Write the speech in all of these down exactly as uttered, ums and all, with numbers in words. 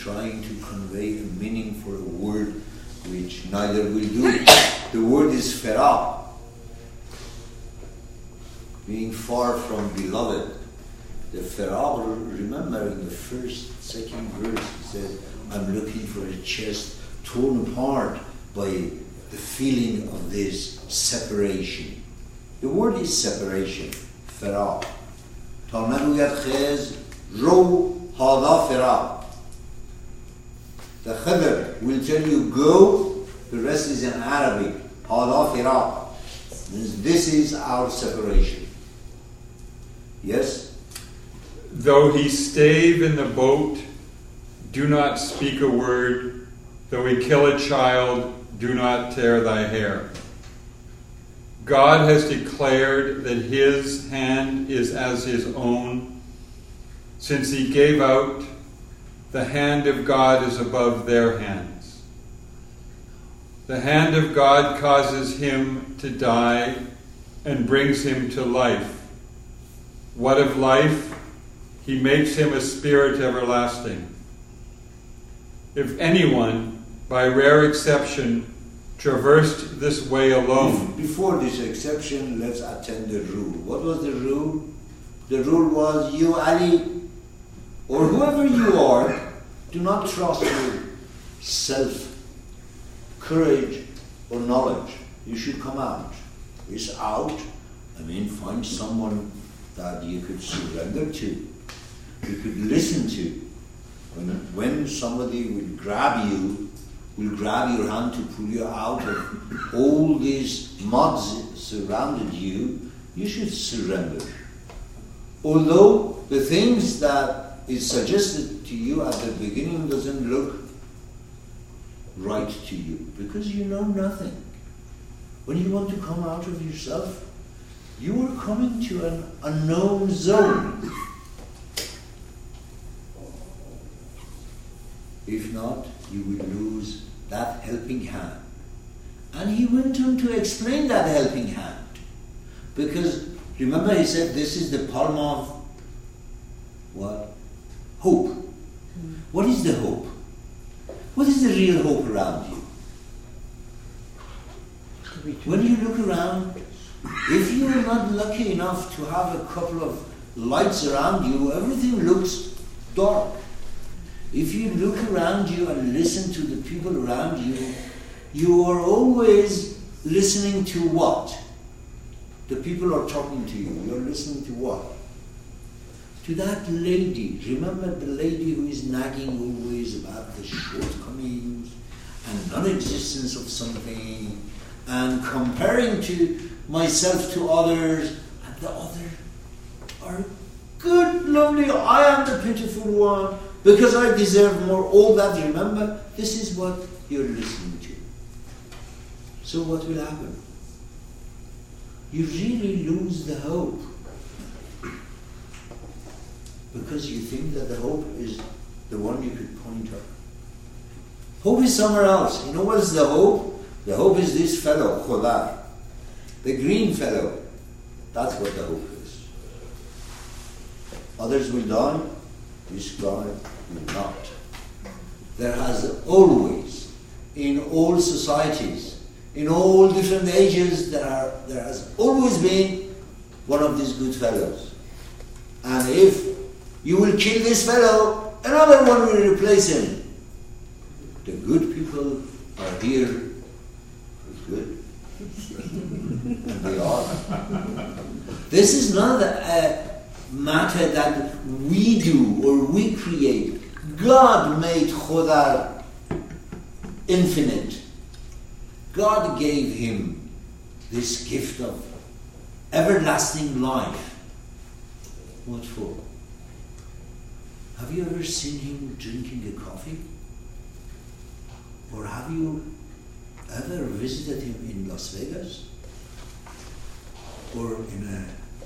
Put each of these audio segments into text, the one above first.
trying to convey a meaning for a word which neither will do. The word is faraq, being far from beloved. The faraq, remember in the first, second verse, it says, I'm looking for a chest torn apart by the feeling of this separation. The word is separation, faraq. تا نگوید خز رو هذا فراق. The Khidr will tell you go, the rest is in Arabic. هذا فراق. This is our separation. Yes? Though he stave in the boat, do not speak a word. Though he kill a child, do not tear thy hair. God has declared that his hand is as his own. Since he gave out, the hand of God is above their hands. The hand of God causes him to die and brings him to life. What of life? He makes him a spirit everlasting. If anyone, by rare exception, traversed this way alone. Before this exception, let's attend the rule. What was the rule? The rule was, you, Ali, or whoever you are, do not trust your self, courage, or knowledge. You should come out. It's out. I mean, find someone that you could surrender to, you could listen to. When, when somebody will grab you, will grab your hand to pull you out of all these muds surrounded you, you should surrender. Although the things that is suggested to you at the beginning doesn't look right to you, because you know nothing. When you want to come out of yourself, you are coming to an unknown zone. If not, you will lose that helping hand. And he went on to explain that helping hand. Because, remember he said, this is the palm of what? Hope. Mm. What is the hope? What is the real hope around you? When you look around, if you are not lucky enough to have a couple of lights around you, everything looks dark. If you look around you and listen to the people around you, you are always listening to what? The people are talking to you. You're listening to what? To that lady. Remember the lady who is nagging always about the shortcomings and non-existence of something and comparing to myself to others, and the other are good, lovely, I am the pitiful one, because I deserve more, all that. Remember, this is what you're listening to. So what will happen? You really lose the hope, because you think that the hope is the one you could point at. Hope is somewhere else. You know what is the hope? The hope is this fellow, Khudar, the green fellow. That's what the hope is. Others will die. This guy will not. There has always, in all societies, in all different ages, there are there has always been one of these good fellows. And if you will kill this fellow, another one will replace him. The good people are here. Good. And they are. This is not a matter that we do or we create. God made Khudar infinite. God gave him this gift of everlasting life. What for? Have you ever seen him drinking a coffee? Or have you ever visited him in Las Vegas? Or in a,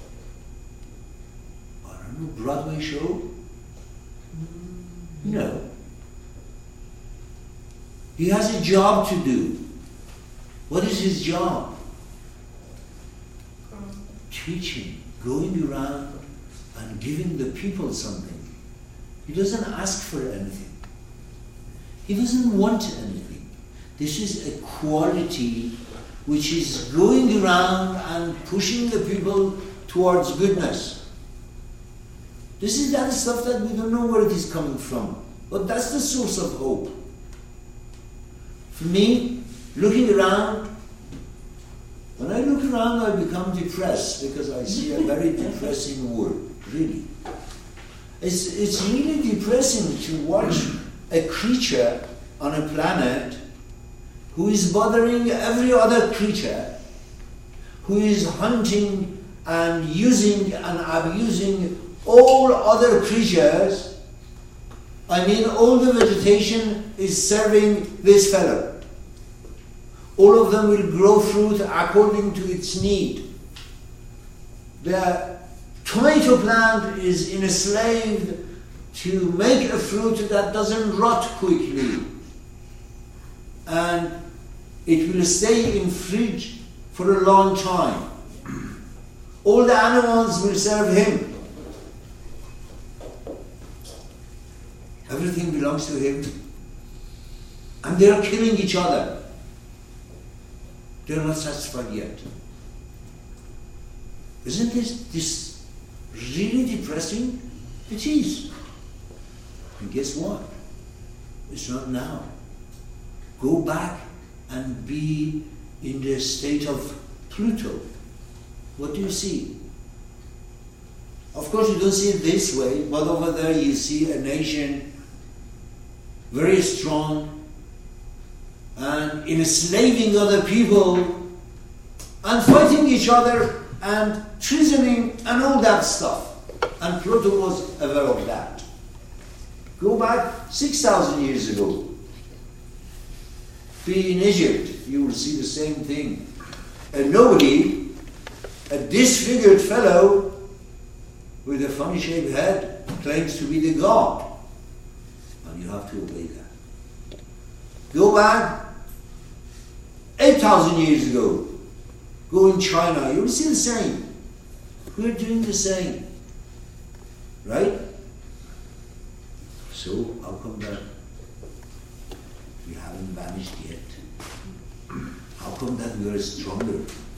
I don't know, Broadway show? No. He has a job to do. What is his job? Teaching, going around and giving the people something. He doesn't ask for anything. He doesn't want anything. This is a quality which is going around and pushing the people towards goodness. This is that stuff that we don't know where it is coming from. But that's the source of hope. For me, looking around, when I look around I become depressed because I see a very depressing world, really. It's, it's really depressing to watch a creature on a planet who is bothering every other creature, who is hunting and using and abusing all other creatures. I mean, all the vegetation is serving this fellow. All of them will grow fruit according to its need. The tomato plant is enslaved to make a fruit that doesn't rot quickly. And it will stay in fridge for a long time. All the animals will serve him. Everything belongs to him. And they are killing each other. They are not satisfied yet. Isn't this, this really depressing? It is. And guess what? It's not now. Go back and be in the state of Pluto. What do you see? Of course you don't see it this way, but over there you see a nation very strong and enslaving other people and fighting each other and treasoning and all that stuff. And Pluto was aware of that. Go back six thousand years ago. Be in Egypt, you will see the same thing. A nobody, a disfigured fellow with a funny shaped head claims to be the god. And you have to obey that. Go back eight thousand years ago. Go in China, you will see the same. We're doing the same. Right? So, how come that we haven't vanished yet? How come that we are stronger?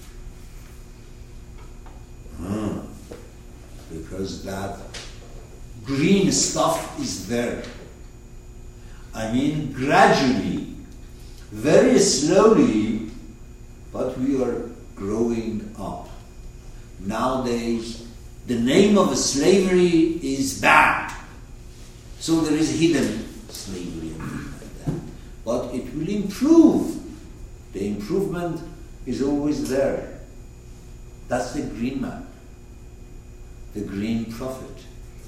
Ah, because that green stuff is there. I mean, gradually, very slowly, but we are growing up. Nowadays, the name of slavery is bad. So there is hidden slavery and things like that. But it will improve. The improvement is always there. That's the green man, the green prophet,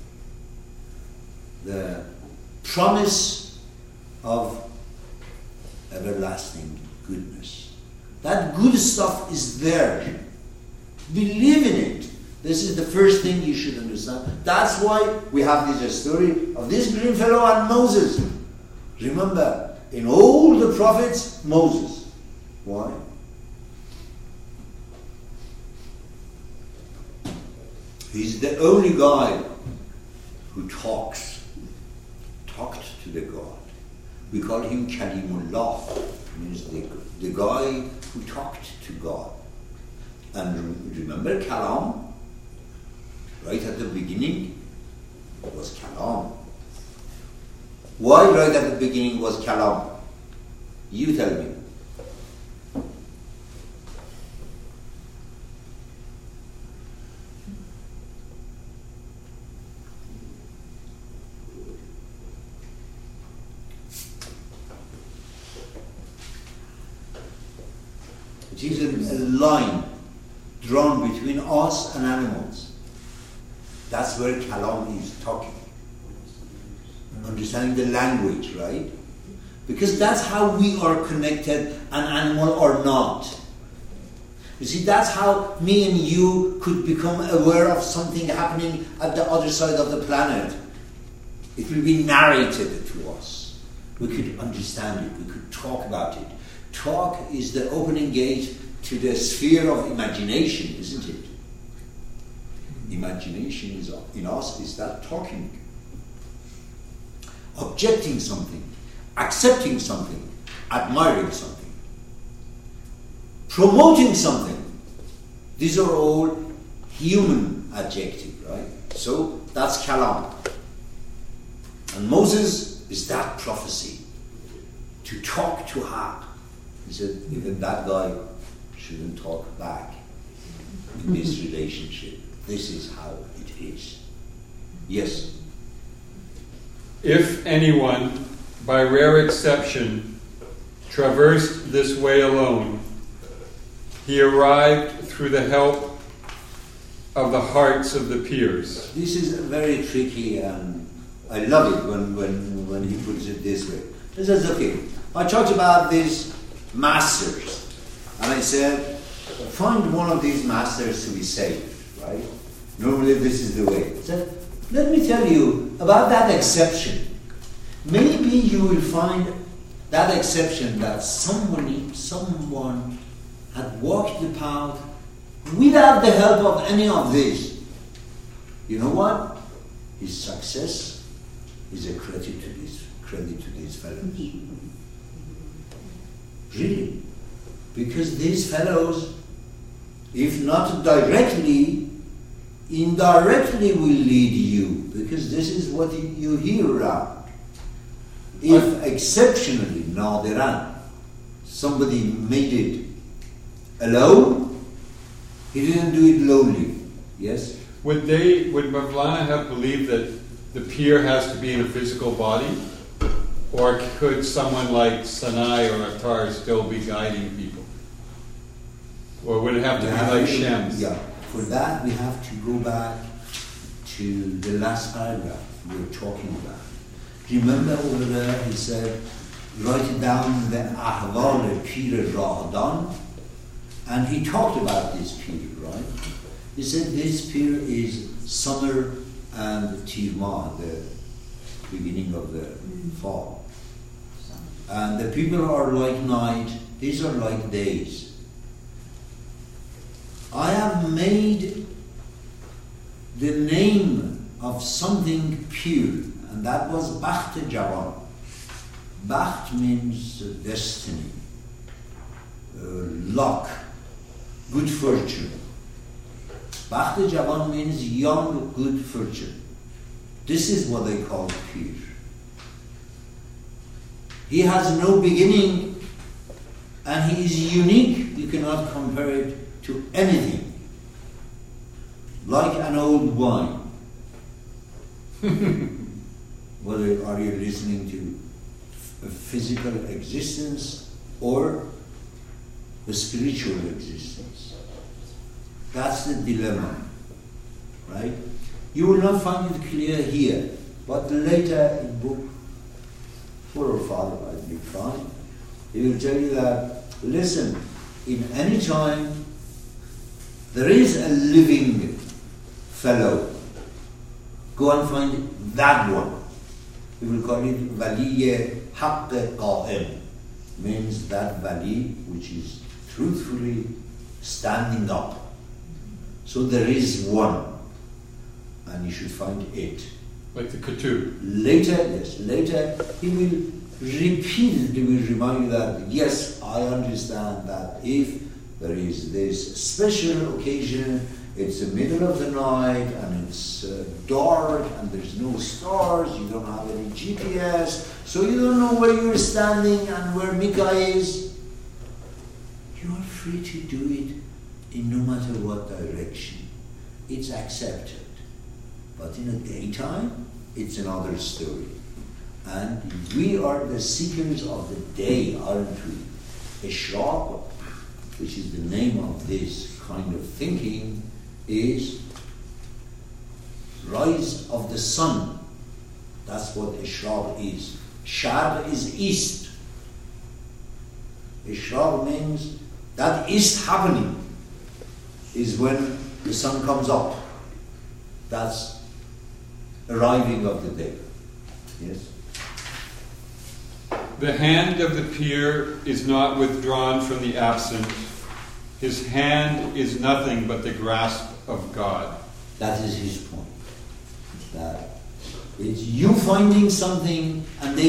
the promise of everlasting goodness. That good stuff is there. Believe in it. This is the first thing you should understand. That's why we have this story of this green fellow and Moses. Remember, in all the prophets, Moses. Why? He's the only guy who talks, talked to the God. We call him Kalimullah, means the, the guy who talked to God. And remember Kalam? Right at the beginning was Kalam. Why right at the beginning was Kalam? You tell me. It is a, a line drawn between us and animals. That's where Kalam is talking. Understanding the language, right? Because that's how we are connected, an animal or not. You see, that's how me and you could become aware of something happening at the other side of the planet. It will be narrated to us. We could understand it. We could talk about it. Talk is the opening gate to the sphere of imagination, isn't it? Imagination is in us is that talking, objecting something, accepting something, admiring something, promoting something. These are all human adjectives, right? So that's kalam. And Moses is that prophecy, to talk to Haq. He said, even that guy shouldn't talk back in this relationship. This is how it is. Yes? If anyone, by rare exception, traversed this way alone, he arrived through the help of the hearts of the peers. This is very tricky, and I love it when, when, when he puts it this way. He says, okay, I talked about these masters, and I said, find one of these masters to be saved, right? Normally this is the way. I said, let me tell you about that exception. Maybe you will find that exception that somebody, someone had walked the path without the help of any of this. You know what? His success is a credit to this, credit to these fellows. Really. Because these fellows, if not directly, indirectly will lead you, because this is what you hear around. If exceptionally, nadiran, somebody made it alone, he didn't do it lonely. Yes? Would they, would Mavlana have believed that the peer has to be in a physical body? Or could someone like Sanai or Attar still be guiding people? Or would it have to be like Shams? Yeah. For that, we have to go back to the last paragraph we were talking about. Remember over there, he said, write it down the Ahval Pir Ra'adan. And he talked about this pir, right? He said this pir is summer and Tirma, the beginning of the fall. And the people are like night, these are like days. I have made the name of something pure, and that was Bakht Jawan. Bakht means destiny, uh, luck, good fortune. Bakht Jawan means young, good fortune. This is what they call pure. He has no beginning, and he is unique. You cannot compare it to anything. Like an old wine. Whether are you listening to a physical existence or a spiritual existence? That's the dilemma, right? You will not find it clear here, but later in book four or five, I think, find, he will tell you that, listen, in any time, there is a living fellow. Go and find that one. We will call it Valiye Haqq Qa'im. Means that Vali which is truthfully standing up. So there is one. And you should find it. Like the Kutub. Later, yes, later he will repeatedly will remind you that, yes, I understand that if there is this special occasion, it's the middle of the night and it's uh, dark and there's no stars, you don't have any G P S, so you don't know where you're standing and where Mika is. You are free to do it in no matter what direction. It's accepted. But in the daytime, it's another story. And we are the seekers of the day, aren't we? Ishraq, which is the name of this kind of thinking, is rise of the sun. That's what Ishraq is. Shad is east. Ishraq means that east happening is when the sun comes up. That's arriving of the day. Yes? The hand of the peer is not withdrawn from the absent. His hand is nothing but the grasp of God. That is his point. That it's you finding something and they